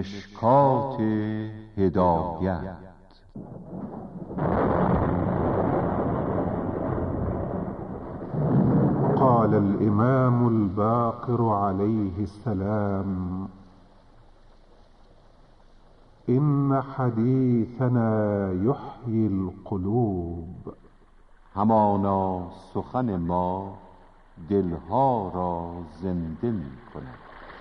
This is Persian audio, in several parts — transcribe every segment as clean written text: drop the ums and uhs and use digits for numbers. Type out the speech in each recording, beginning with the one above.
مشکات هدایت. قال الإمام الباقر عليه السلام: إن حديثنا يحيي القلوب. همانا سخن ما دلها را زنده می کند.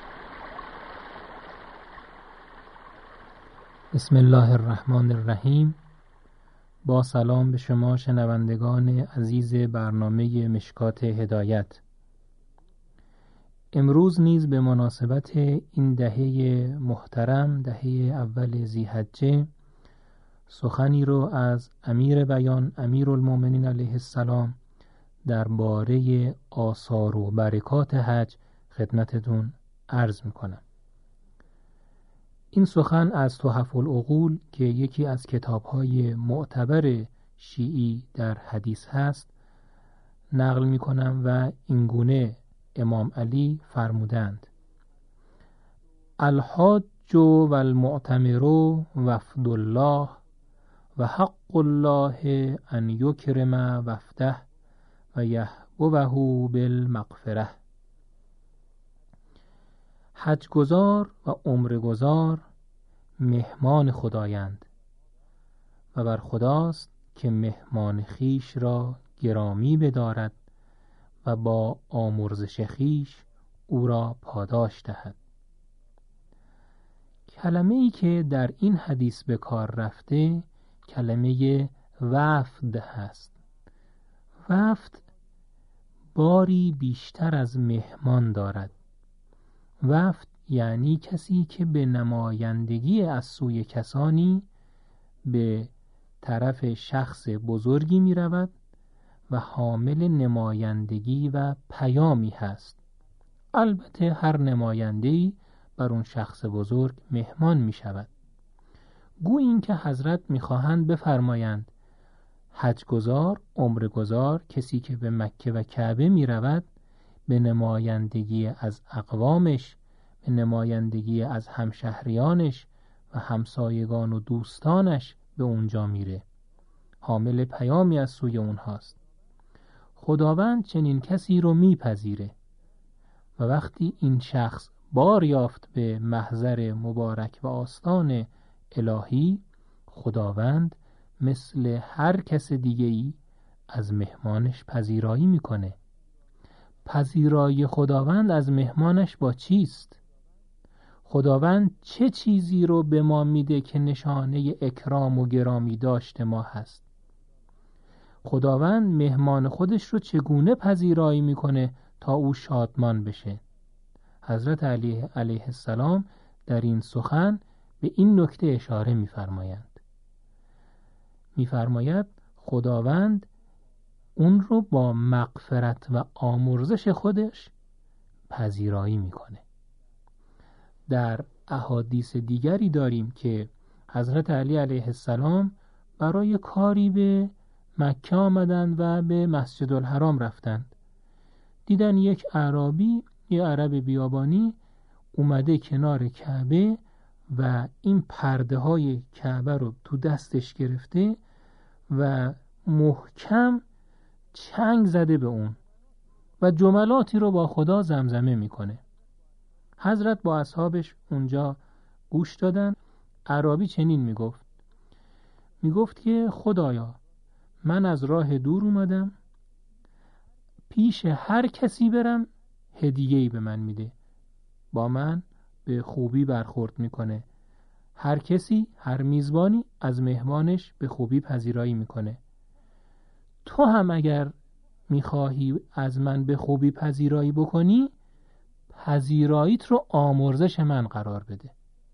بسم الله الرحمن الرحیم. با سلام به شما شنوندگان عزیز برنامه مشکات هدایت. امروز نیز به مناسبت این دهه محترم، دهه اول ذی‌حجه، سخنی رو از امیر بیان امیرالمومنین علیه السلام درباره آثار و برکات حج خدمتتون عرض میکنم. این سخن از تحف العقول که یکی از کتاب‌های معتبر شیعی در حدیث هست نقل میکنم و اینگونه امام علی فرمودند: الحاج و المعتمر وفد الله و حق الله ان یکرم وفده و یحببه بالمغفره. حج گزار و عمره گزار مهمان خدایند و بر خداست که مهمان خیش را گرامی بدارد و با آمرزش خیش او را پاداش دهد. کلمه‌ای که در این حدیث به کار رفته کلمه وفد هست. وفد باری بیشتر از مهمان دارد. وفد یعنی کسی که به نمایندگی از سوی کسانی به طرف شخص بزرگی می رود و حامل نمایندگی و پیامی هست. البته هر نماینده‌ای بر اون شخص بزرگ مهمان می شود. گویا این که حضرت می خواهند بفرمایند حج گزار، عمره گزار، کسی که به مکه و کعبه می رود به نمایندگی از اقوامش، به نمایندگی از همشهریانش و همسایگان و دوستانش به اونجا میره. حامل پیامی از سوی اونهاست. خداوند چنین کسی رو میپذیره و وقتی این شخص بار یافت به محضر مبارک و آستان الهی، خداوند مثل هر کس دیگه‌ای از مهمانش پذیرایی میکنه. پذیرایی خداوند از مهمانش با چیست؟ خداوند چه چیزی رو به ما میده که نشانه اکرام و گرامی داشته ما هست؟ خداوند مهمان خودش رو چگونه پذیرایی میکنه تا او شادمان بشه؟ حضرت علی علیه السلام در این سخن به این نکته اشاره میفرمایند. میفرماید خداوند اون رو با مغفرت و آمرزش خودش پذیرایی میکنه. در احادیث دیگری داریم که حضرت علی علیه السلام برای کاری به مکه آمدند و به مسجد الحرام رفتند. دیدن یک اعرابی، یه عرب بیابانی اومده کنار کعبه و این پرده های کعبه رو تو دستش گرفته و محکم چنگ زده به اون و جملاتی رو با خدا زمزمه میکنه. حضرت با اصحابش اونجا گوش دادن. اعرابی چنین میگفت که خدایا من از راه دور اومدم، پیش هر کسی برم هدیه‌ای به من میده، با من به خوبی برخورد میکنه. هر کسی، هر میزبانی از مهمانش به خوبی پذیرایی میکنه. تو هم اگر میخواهی از من به خوبی پذیرایی بکنی، پذیراییت رو آمرزش من قرار بده.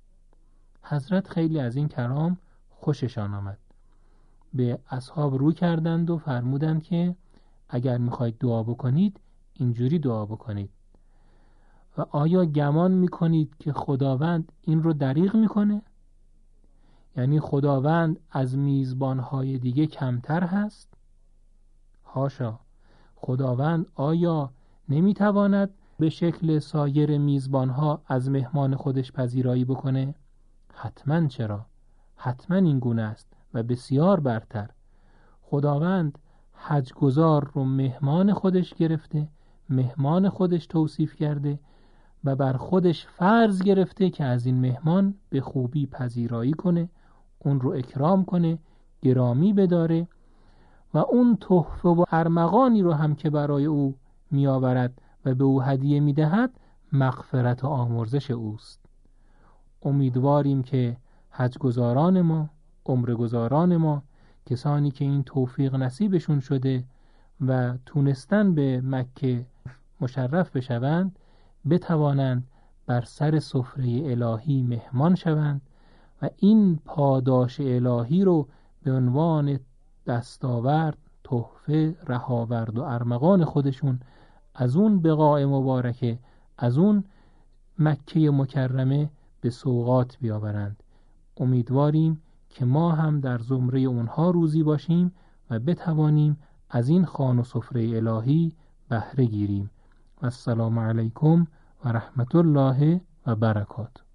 حضرت خیلی از این کلام خوششان آمد. به اصحاب رو کردند و فرمودند که اگر میخواید دعا بکنید اینجوری دعا بکنید. و آیا گمان میکنید که خداوند این رو دریغ میکنه؟ یعنی خداوند از میزبانهای دیگه کمتر هست؟ حاشا. خداوند آیا نمیتواند به شکل سایر میزبانها از مهمان خودش پذیرایی بکنه؟ حتما چرا؟ حتما این گونه است و بسیار برتر. خداوند حج گزار رو مهمان خودش گرفته، مهمان خودش توصیف کرده و بر خودش فرض گرفته که از این مهمان به خوبی پذیرایی کنه، اون رو اکرام کنه، گرامی بداره و اون تحفه و ارمغانی رو هم که برای او میآورد و به او هدیه میدهد مغفرت و آمرزش اوست. امیدواریم که حج گزاران ما، عمره گزاران ما، کسانی که این توفیق نصیبشون شده و تونستن به مکه مشرف بشوند، بتوانند بر سر سفره الهی مهمان شوند و این پاداش الهی رو به عنوان دستاورد، تحفه، رهاورد و ارمغان خودشون از اون بقاع مبارکه، از اون مکه مکرمه به سوغات بیاورند. امیدواریم که ما هم در زمره اونها روزی باشیم و بتوانیم از این خوان و سفره الهی بهره گیریم. السلام علیکم و رحمت الله و برکاته.